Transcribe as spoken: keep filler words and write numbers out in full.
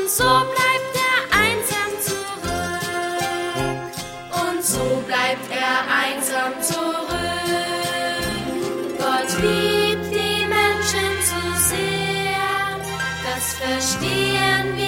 Und so bleibt er einsam zurück. Und so bleibt er einsam zurück. Gott liebt die Menschen zu sehr, das verstehen wir.